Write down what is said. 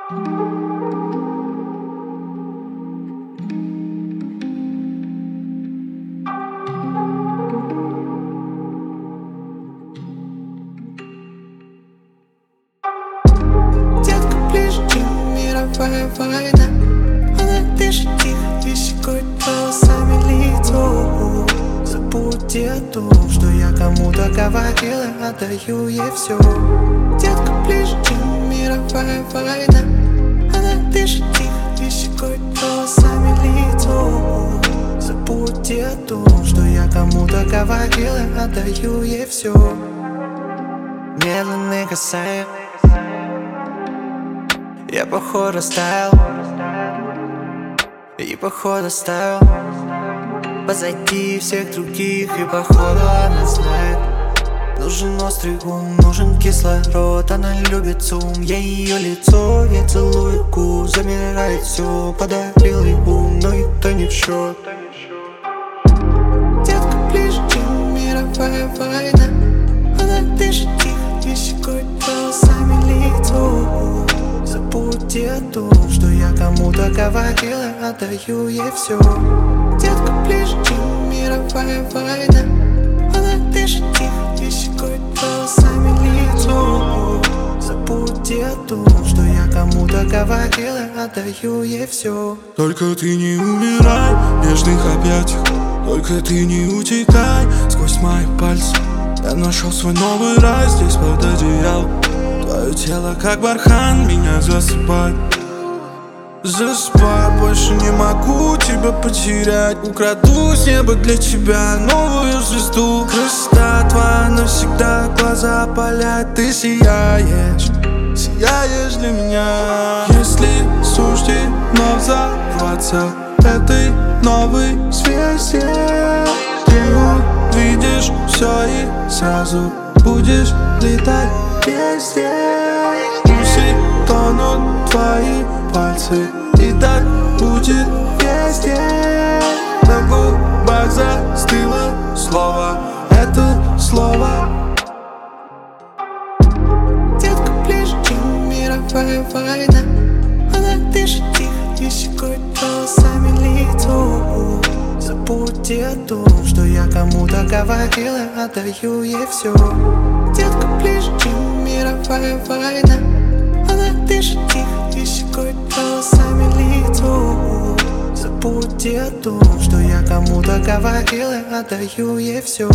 Детка ближе, чем мировая война. Она дышит тихо, и щекой волосами лицо. Забудь о том, что я кому-то говорила, отдаю ей все. Детка ближе, чем мировая война. Она дышит тихо, и щекой волосами лицо. Забудь о том, что я кому-то говорила, отдаю ей все. Медленные касания, я походу растаял, и походу оставил позади всех других, и походу она знает. Нужен острый ум, нужен кислород. Она любит зум, я ее лицо, я целую губ. Замирает все, подарил ей ум, но это не в счет. Детка ближе, чем мировая война. Она дышит тихо, и щекой волосами лицо. Забудь о том, что я кому-то говорила, отдаю ей все. Детка ближе, чем мировая война. Она дышит тихо, и щекой волосами лицо. Забудь о том, что я кому-то говорила, отдаю ей все. Только ты не умирай в нежных объятиях, только ты не утекай сквозь мои пальцы. Я нашел свой новый рай здесь под одеялом. Твое тело как бархан меня засыпает. Засыпай, больше не могу тебя потерять. Украду с неба для тебя новую звезду. Красота твоя навсегда глаза опаляет. Ты сияешь, сияешь для меня. Если суждено взорваться этой новой звезде, ты увидишь все и сразу будешь летать везде. Пусть тонут твои пальцы, и так будет везде. На губах застыло слово, это слово. Детка ближе, чем мировая война. Она дышит тихо, и щекой волосами лицо. Забудь о том, что я кому-то говорила, отдаю ей все. Детка ближе, чем мировая война. Она дышит тихо, и щекой волосами лицо. Забудь о том, что я кому-то говорила, отдаю ей все.